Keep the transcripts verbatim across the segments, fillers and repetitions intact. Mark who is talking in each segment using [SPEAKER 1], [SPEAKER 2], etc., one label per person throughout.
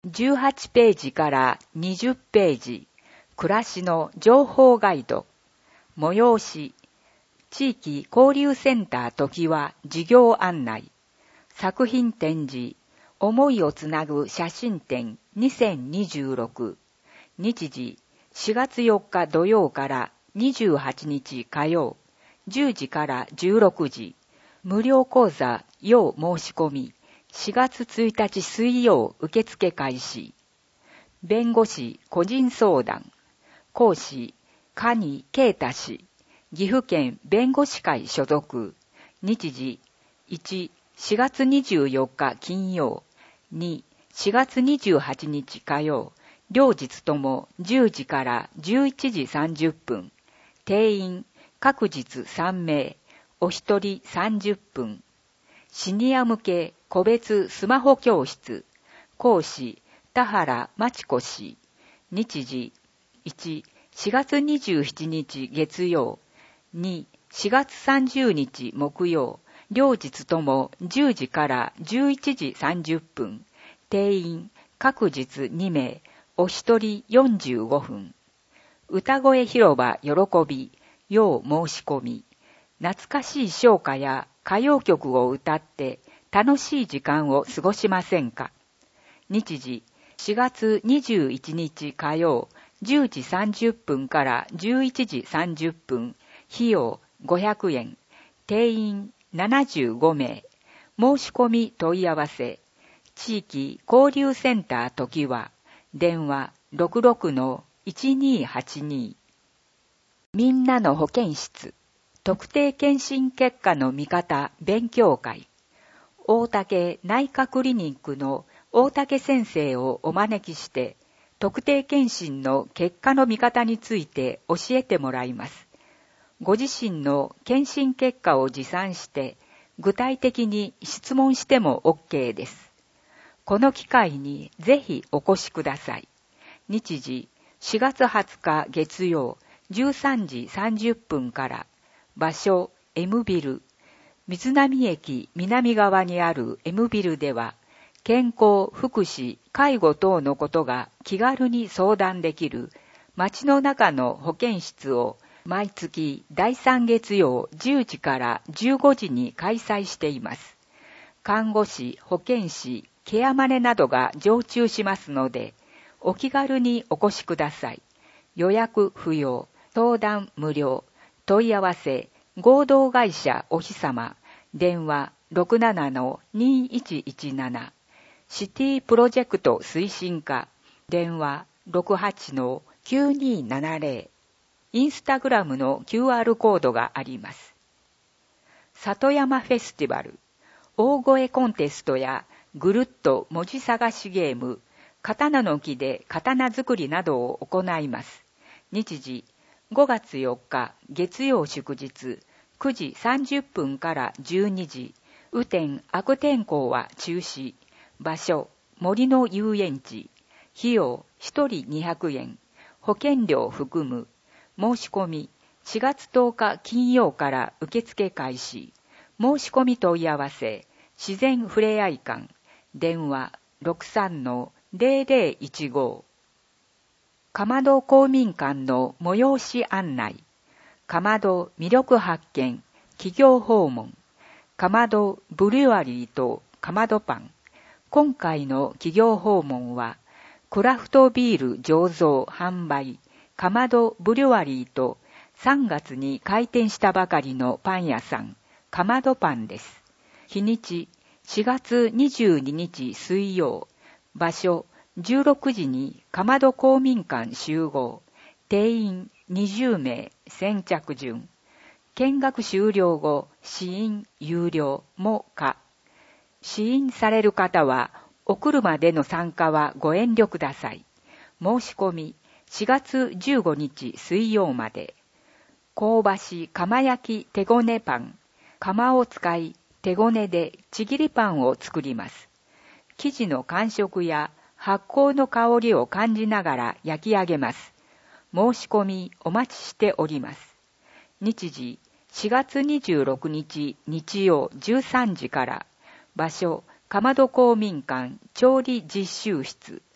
[SPEAKER 1] じゅうはちページからにじゅっページ、暮らしの情報ガイド、催し、地域交流センター時は事業案内、作品展示、思いをつなぐ写真展にせんにじゅうろく、日時しがつよっか土曜からにじゅうはちにち火曜、じゅうじからじゅうろくじ、無料講座要申し込み、しがつついたち水曜受付開始。弁護士個人相談。講師、蟹啓太氏。岐阜県弁護士会所属。日時、いち、しがつにじゅうよっか金曜。に、しがつにじゅうはちにち火曜。両日ともじゅうじからじゅういちじさんじゅっぷん。定員、各日さんめい。お一人さんじゅっぷん。シニア向け個別スマホ教室。講師、田原真知子氏。日時、いち、しがつにじゅうしちにち月曜。に、しがつさんじゅうにち木曜。両日ともじゅうじからじゅういちじさんじゅっぷん。定員、各日にめい。お一人よんじゅうごふん。歌声広場喜び、要申し込み。懐かしい唱歌や歌謡曲を歌って楽しい時間を過ごしませんか。日時、しがつにじゅういちにち火曜、じゅうじさんじゅっぷんからじゅういちじさんじゅっぷん。費用ごひゃくえん。定員ななじゅうごめい。申し込み問い合わせ。地域交流センター時は、電話 ろくろくのいちにーはちにー。みんなの保健室。特定健診結果の見方勉強会。大竹内科クリニックの大竹先生をお招きして、特定健診の結果の見方について教えてもらいます。ご自身の健診結果を持参して、具体的に質問しても OK です。この機会にぜひお越しください。日時、しがつはつか月曜、じゅうさんじさんじゅっぷんから、場所 M ビル、水波駅南側にある M ビルでは、健康、福祉、介護等のことが気軽に相談できる街の中の保健室を毎月だいさん月曜じゅうじからじゅうごじに開催しています。看護師、保健師、ケアマネなどが常駐しますので、お気軽にお越しください。予約不要、相談無料。問い合わせ、合同会社おひさま、電話 ろくななのにいちいちなな、シティプロジェクト推進課、電話 ろくはちのきゅうにーななぜろ、インスタグラムの キューアール コードがあります。里山フェスティバル、大声コンテストやぐるっと文字探しゲーム、刀の木で刀作りなどを行います。日時、ごがつよっか月曜祝日くじさんじゅっぷんからじゅうにじ、雨天悪天候は中止。場所、森の遊園地。費用ひとりにひゃくえん。保険料含む。申し込みしがつとおか金曜から受付開始。申し込み問い合わせ、自然ふれあい館。電話ろくさんのぜろぜろいちご。かまど公民館の催し案内。かまど魅力発見、企業訪問。かまどブリュワリーとかまどパン。今回の企業訪問は、クラフトビール醸造販売、かまどブリュワリーとさんがつに開店したばかりのパン屋さん、かまどパンです。日にち、しがつにじゅうににち水曜。場所、じゅうろくじにかまど公民館集合。定員にじゅうめい、先着順。見学終了後、試飲有料も可。試飲される方は、お車での参加はご遠慮ください。申し込み、しがつじゅうごにち水曜まで。香ばし釜焼き手ごねパン。釜を使い、手ごねでちぎりパンを作ります。生地の感触や発酵の香りを感じながら焼き上げます。申し込みお待ちしております。日時、しがつにじゅうろくにち日曜じゅうさんじから。場所、かまど公民館調理実習室。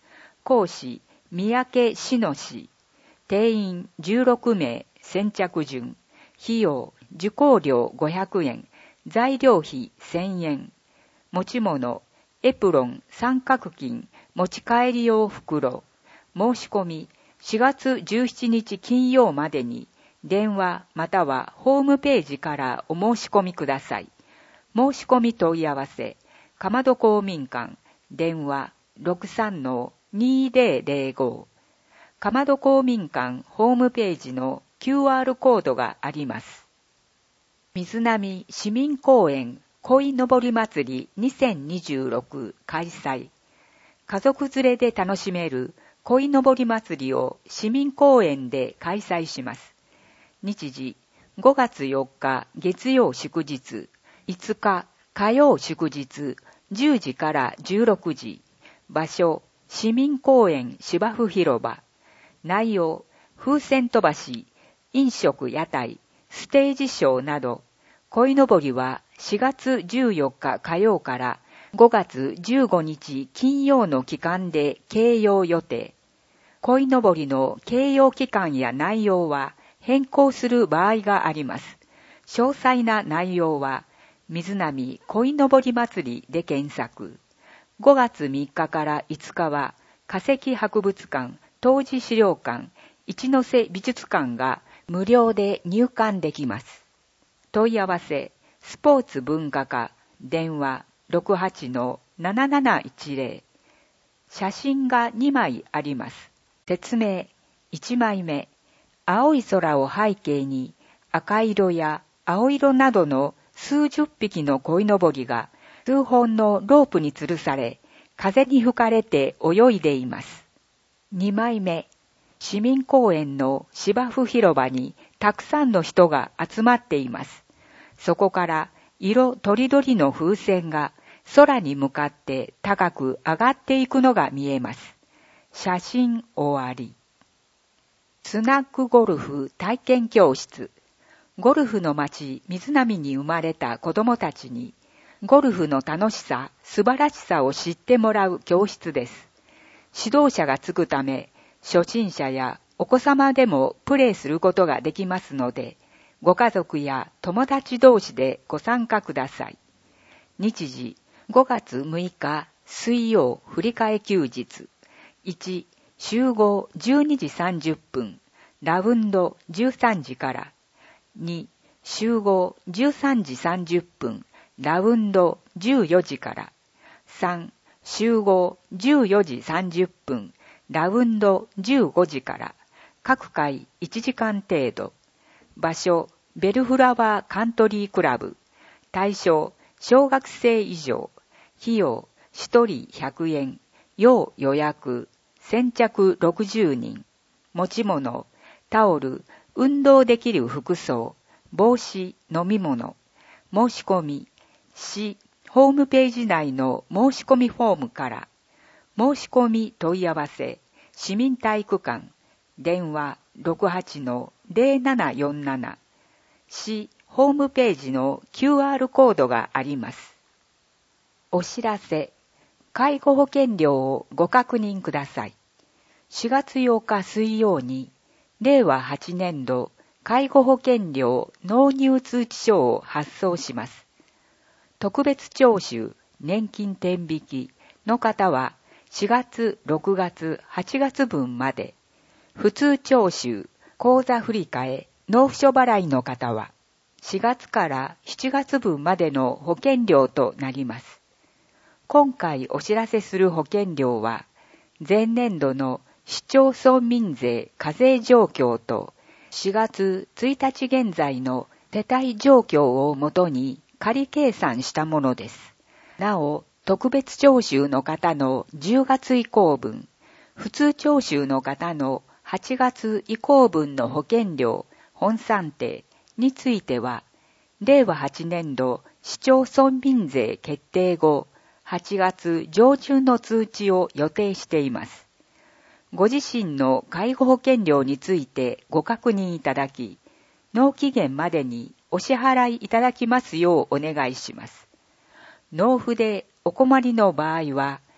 [SPEAKER 1] 講師、三宅志乃氏。定員じゅうろくめい、先着順。費用、受講料ごひゃくえん。材料費せんえん。持ち物、エプロン、三角巾、持ち帰り用袋。申し込み、しがつじゅうしちにち金曜までに、電話またはホームページからお申し込みください。申し込み問い合わせ、かまど公民館、電話 ろくさんのにぜろぜろご。かまど公民館ホームページの キューアール コードがあります。水波市民公園鯉のぼり祭りにせんにじゅうろく開催。家族連れで楽しめる鯉のぼり祭りを市民公園で開催します。日時、ごがつよっか月曜祝日、いつか火曜祝日、じゅうじからじゅうろくじ。場所、市民公園芝生広場。内容、風船飛ばし、飲食屋台、ステージショーなど。鯉のぼりはしがつじゅうよっか火曜からごがつじゅうごにち金曜の期間で掲揚予定。鯉のぼりの掲揚期間や内容は変更する場合があります。詳細な内容は、水波鯉のぼり祭りで検索。ごがつみっかからいつかは、化石博物館、当時資料館、一ノ瀬美術館が無料で入館できます。問い合わせ、スポーツ文化課、電話 ろくはちのなななないちぜろ。写真がにまいあります。説明、いちまいめ。青い空を背景に赤色や青色などの数十匹の鯉のぼりが数本のロープに吊るされ、風に吹かれて泳いでいます。にまいめ。市民公園の芝生広場にたくさんの人が集まっています。そこから色とりどりの風船が空に向かって高く上がっていくのが見えます。写真終わり。スナックゴルフ体験教室。ゴルフの町水波に生まれた子供たちに、ゴルフの楽しさ、素晴らしさを知ってもらう教室です。指導者がつくため、初心者やお子様でもプレーすることができますので、ご家族や友達同士でご参加ください。日時、ごがつむいか水曜振り替え休日。いち、集合じゅうにじさんじゅっぷん、ラウンドじゅうさんじから。に、集合じゅうさんじさんじゅっぷん、ラウンドじゅうよじから。さん、集合じゅうよじさんじゅっぷん、ラウンドじゅうごじから。各回いちじかん程度。場所、ベルフラワーカントリークラブ。対象、小学生以上。費用、ひとりひゃくえん。要予約。先着ろくじゅうにん。持ち物、タオル、運動できる服装、帽子、飲み物。申し込み、市、ホームページ内の申し込みフォームから。申し込み問い合わせ、市民体育館、電話 ろくはちのぜろななよんなな。市、ホームページの キューアール コードがあります。お知らせ、介護保険料をご確認ください。しがつようか水曜に、れいわはちねんど介護保険料納入通知書を発送します。特別徴収、年金天引きの方はしがつ、ろくがつ、はちがつ分まで、普通徴収、口座振替、納付書払いの方はしがつからしちがつ分までの保険料となります。今回お知らせする保険料は、前年度の市町村民税課税状況としがつついたち現在の手帯状況をもとに仮計算したものです。なお、特別徴収の方のじゅうがつ以降分、普通徴収の方のはちがつ以降分の保険料本算定については、れいわはちねんど市町村民税決定後、はちがつ上旬の通知を予定しています。ご自身の介護保険料についてご確認いただき、納期限までにお支払いいただきますようお願いします。納付でお困りの場合は、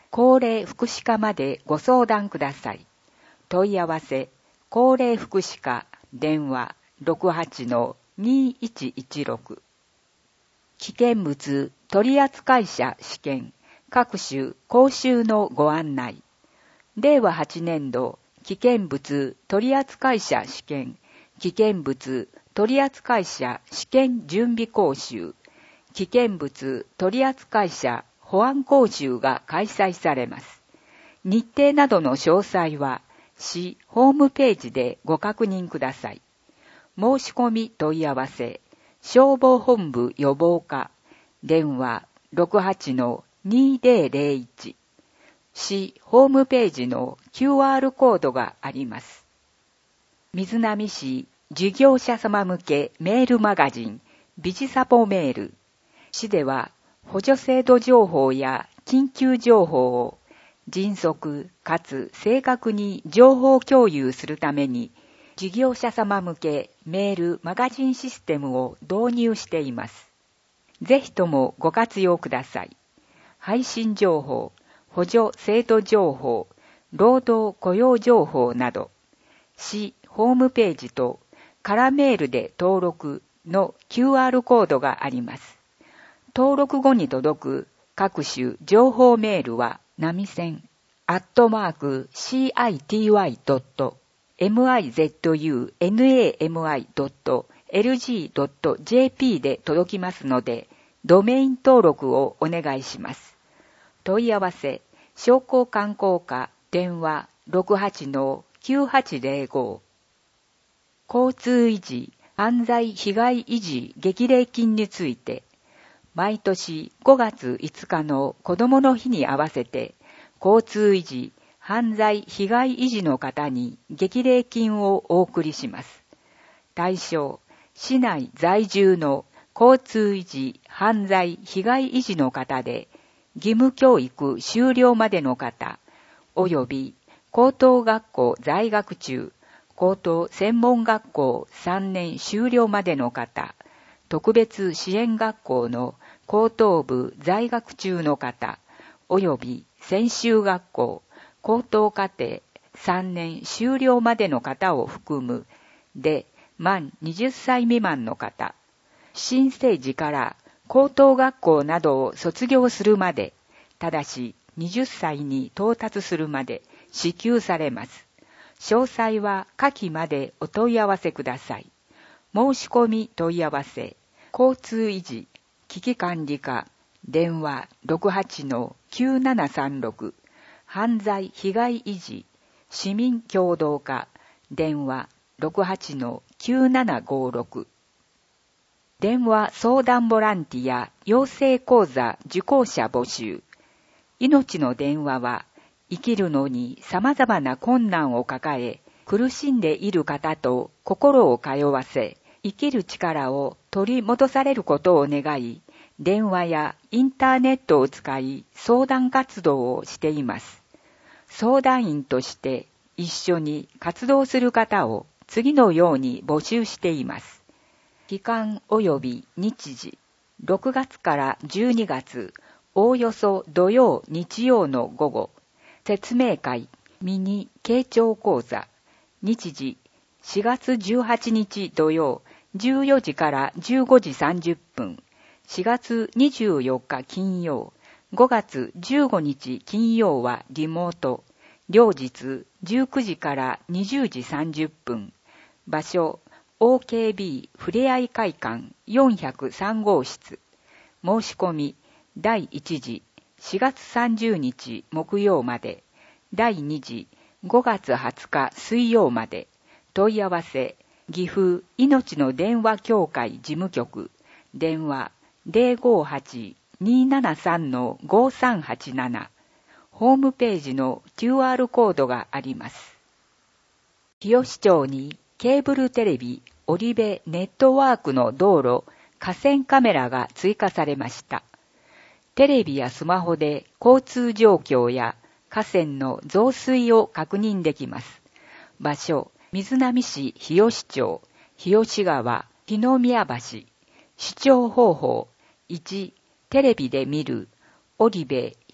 [SPEAKER 1] 高齢福祉課までご相談ください。問い合わせ、高齢福祉課、電話 ろくはちのにいちいちろく。危険物取扱者試験、各種講習のご案内。れいわはちねんど危険物取扱者試験、危険物取扱者試験準備講習、危険物取扱者保安講習が開催されます。日程などの詳細は市ホームページでご確認ください。申し込み問い合わせ、消防本部予防課、電話 ろくはちのにぜろぜろいち。市ホームページの キューアール コードがあります。水波市事業者様向けメールマガジン、ビジサポメール。市では補助制度情報や緊急情報を迅速かつ正確に情報共有するために、事業者様向けメールマガジンシステムを導入しています。ぜひともご活用ください。配信情報、補助制度情報、労働雇用情報など、市ホームページとカラメールで登録の キューアール コードがあります。登録後に届く各種情報メールは、なみせん、アットマーク、シーアイティーワイドットミズナミドットエルジードットジェーピー で届きますので、ドメイン登録をお願いします。問い合わせ、商工観光課、電話 ろくはちのきゅうはちぜろご。交通維持、犯罪被害維持激励金について、毎年ごがついつかの子どもの日に合わせて、交通維持、犯罪被害維持の方に激励金をお送りします。対象、市内在住の交通維持、犯罪被害維持の方で、義務教育修了までの方、および高等学校在学中、高等専門学校さんねん修了までの方、特別支援学校の高等部在学中の方、および専修学校、高等課程さんねん修了までの方を含むで満はたち未満の方、新生児から高等学校などを卒業するまで、ただしはたちに到達するまで支給されます。詳細は下記までお問い合わせください。申し込み問い合わせ、交通維持、危機管理課、電話 ろくはちのきゅうななさんろく。犯罪被害維持、市民協働課、電話 ろくはちのきゅうななごろく。電話相談ボランティア養成講座受講者募集。命の電話は、生きるのに様々な困難を抱え、苦しんでいる方と心を通わせ、生きる力を取り戻されることを願い、電話やインターネットを使い相談活動をしています。相談員として一緒に活動する方を次のように募集しています。期間及び日時、ろくがつからじゅうにがつ、おおよそ土曜日曜の午後、説明会、ミニ傾聴講座、日時、しがつじゅうはちにち土曜、じゅうよじからじゅうごじさんじゅっぷん、しがつにじゅうよっか金曜、ごがつじゅうごにち金曜はリモート、両日じゅうくじからにじゅうじさんじゅっぷん、場所 オーケービー ふれあい会館よんひゃくさん号室、申し込みだいいち次しがつさんじゅうにち木曜まで、だいに次ごがつはつか水曜まで、問い合わせ岐阜いのちの電話協会事務局、電話 ゼロごはち にーななさん ごさんはちなな、ホームページの キューアール コードがあります。日吉町にケーブルテレビ織部ネットワークの道路河川カメラが追加されました。テレビやスマホで交通状況や河川の増水を確認できます。場所、水波市日吉町、日吉川、日の宮橋。視聴方法、いち、テレビで見る、織部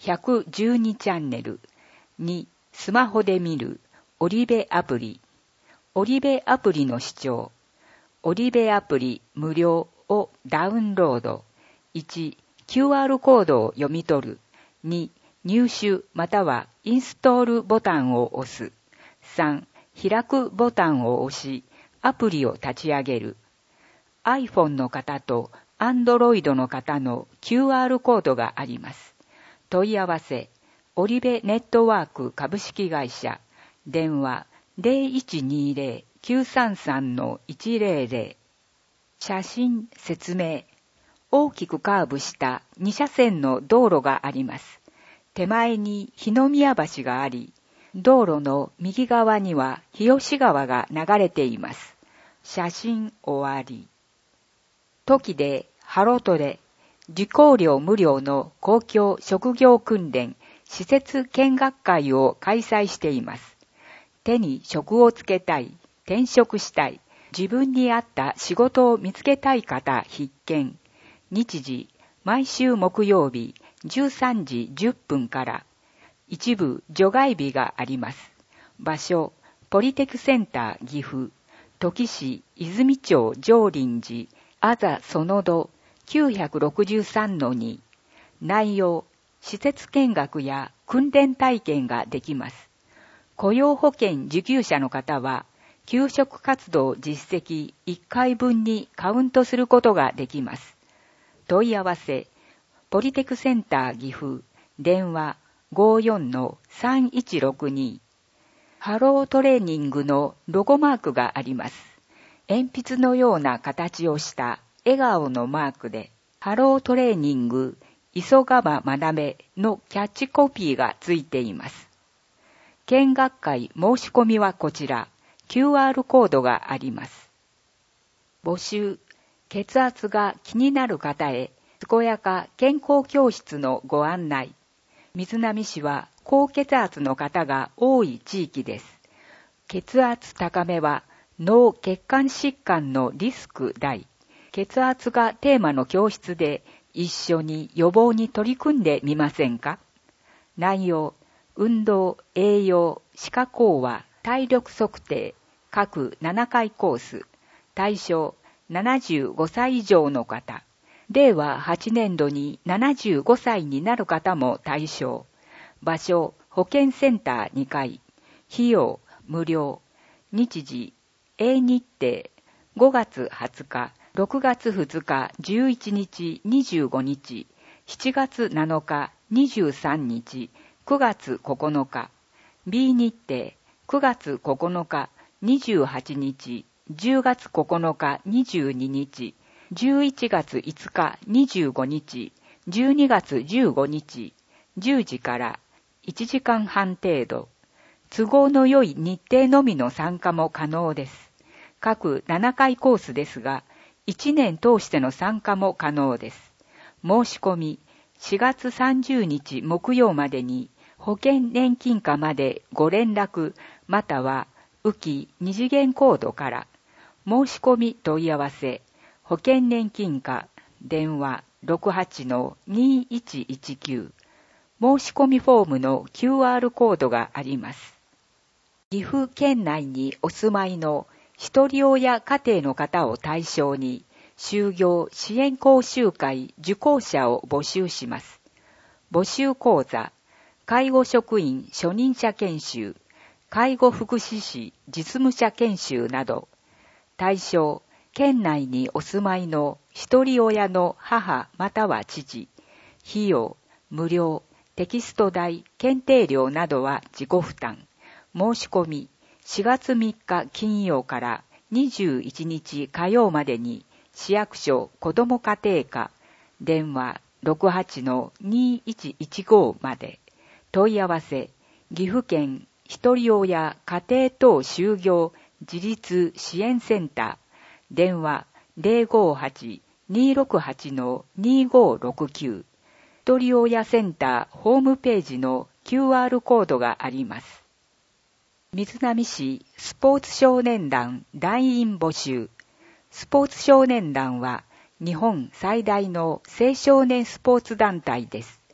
[SPEAKER 1] ひゃくじゅうにチャンネル。に、スマホで見る、オリベアプリ。オリベアプリの視聴。オリベアプリ無料をダウンロード。いち、キューアール コードを読み取る。に、入手またはインストールボタンを押す。さん、開くボタンを押し、アプリを立ち上げる。iPhone の方と Android の方の キューアール コードがあります。問い合わせ、オリベネットワーク株式会社、電話 ゼロいちにゼロ きゅうさんさん いちゼロゼロ。写真説明。大きくカーブしたに車線の道路があります。手前に日の宮橋があり、道路の右側には日吉川が流れています。写真終わり。時でハロトレ、受講料無料の公共職業訓練施設見学会を開催しています。手に職をつけたい、転職したい、自分に合った仕事を見つけたい方必見。日時、毎週木曜日じゅうさんじじゅっぷんから。一部除外日があります。場所、ポリテクセンター岐阜、土岐市泉町上林寺、あざそのどきゅうひゃくろくじゅうさんのに。内容、施設見学や訓練体験ができます。雇用保険受給者の方は、求職活動実績いっかいぶんにカウントすることができます。問い合わせ、ポリテクセンター岐阜、電話 ごーよんのさんいちろくに。ハロートレーニングのロゴマークがあります。鉛筆のような形をした笑顔のマークで、ハロートレーニング、急がば学べのキャッチコピーがついています。見学会申し込みはこちら、キューアール コードがあります。募集、血圧が気になる方へ、健やか健康教室のご案内。瑞浪市は高血圧の方が多い地域です。血圧高めは脳血管疾患のリスク大。血圧がテーマの教室で一緒に予防に取り組んでみませんか？内容、運動、栄養、歯科講話、体力測定、各ななかいコース。対象、ななじゅうごさい以上の方。れいわはちねんどにななじゅうごさいになる方も対象。場所、保健センターにかい。費用、無料。日時、A 日程、ごがつはつか、ろくがつふつか、じゅういちにち、にじゅうごにち、しちがつなのか、にじゅうさんにち、くがつここのか。B 日程、くがつここのか、にじゅうはちにち、じゅうがつここのか、にじゅうににち、じゅういちがついつか、にじゅうごにち、じゅうにがつじゅうごにち、じゅうじからいちじかんはん程度。都合の良い日程のみの参加も可能です。各ななかいコースですが、いちねん通しての参加も可能です。申し込み、しがつさんじゅうにち木曜までに、保険年金課までご連絡、または、浮き二次元コードから、申し込み問い合わせ、保険年金課、電話 ろくはちのにいちいちきゅう。申し込みフォームの キューアール コードがあります。岐阜県内にお住まいの一人親家庭の方を対象に、就業支援講習会受講者を募集します。募集講座、介護職員初任者研修、介護福祉士実務者研修など、対象、県内にお住まいの一人親の母または父、費用、無料、テキスト代、検定料などは自己負担。申し込み、しがつみっか金曜からにじゅういちにち火曜までに、市役所子ども家庭課、電話 ろくはちのにいちいちご まで。問い合わせ、岐阜県一人親家庭等就業自立支援センター、電話 ゼロごはち にろくはちのにごろくきゅう。一人親センターホームページの キューアール コードがあります。瑞浪市スポーツ少年団団員募集。スポーツ少年団は日本最大の青少年スポーツ団体です。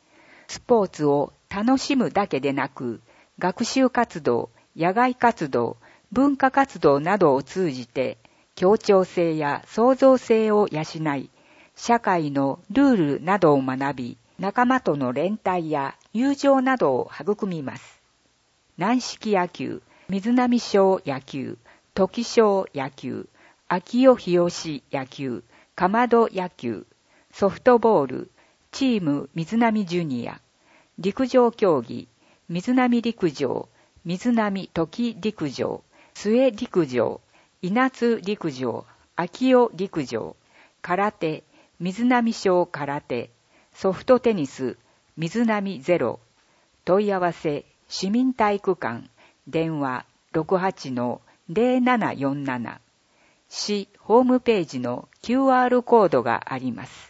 [SPEAKER 1] スポーツを楽しむだけでなく、学習活動、野外活動、文化活動などを通じて、協調性や創造性を養い、社会のルールなどを学び、仲間との連帯や友情などを育みます。軟式野球、水波小野球、時小野球、秋代日吉野球、かまど野球、ソフトボール、チーム水波ジュニア、陸上競技、水波陸上、水波時陸上、末陸上、稲津陸上、秋代陸上、空手、水波小空手、ソフトテニス、水波ゼロ、問い合わせ、市民体育館、電話 ろくはちのゼロななよんなな、市ホームページの キューアール コードがあります。